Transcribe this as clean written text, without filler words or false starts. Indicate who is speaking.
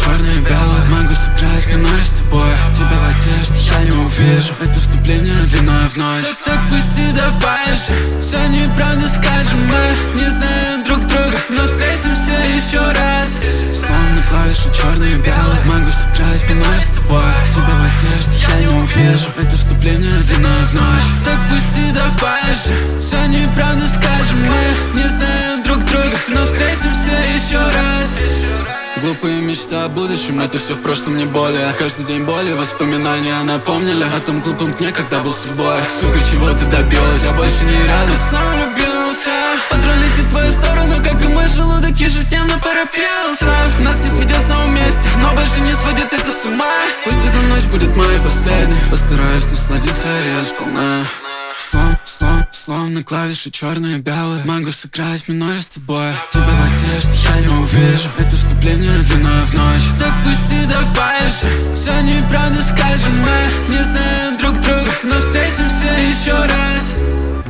Speaker 1: черное и белое. Могу сыграть миноре с тобой. Тебя в одежде я не увижу. Это вступление длиной в ночь. Так пусти, давай же. Все неправда скажем, мы не знаем друг друга, но встретимся еще раз. Словно клавиши черные и белые. Могу сыграть миноре с тобой. Тебя в одежде я не увижу. Это вступление длиной в ночь. Так пусти, давай же. Все неправда скажем, мы не знаем друг друга, но встретимся еще раз. Глупые мечты о будущем, это все в прошлом, не более. Каждый день боли, воспоминания напомнили о том глупом дне, когда был с собой. Сука, чего ты добилась? Я больше не рядом, снова влюбился. Патруль летит в твою сторону, как и мой желудок ежедневно поропился. Нас не сведет снова вместе, но больше не сводит это с ума. Пусть эта ночь будет моей последней. Постараюсь насладиться ее сполна. Словно клавиши черные и белые. Могу сыграть миноре с тобой. Тебя в одежде я не увижу. Это вступление длиной в ночь. Так пусти, давай же. Все неправда скажем, мы не знаем друг друга, но встретимся еще раз.